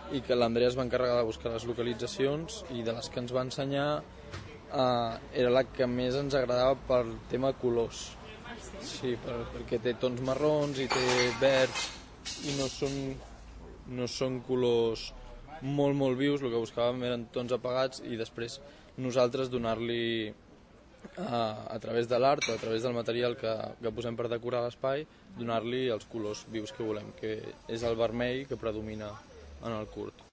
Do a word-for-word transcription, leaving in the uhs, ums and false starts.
i que l'Andrea es va encarregar de buscar les localitzacions, i de les que ens va ensenyar eh, era la que més ens agradava pel tema colors. Sí, per, perquè té tons marrons i té verds i no són, no són colors molt molt vius. El que buscàvem eren tons apagats, i després nosaltres donar-li a, a través de l'art o a través del material que, que posem per decorar l'espai, donar-li els colors vius que volem, que és el vermell que predomina en el curt.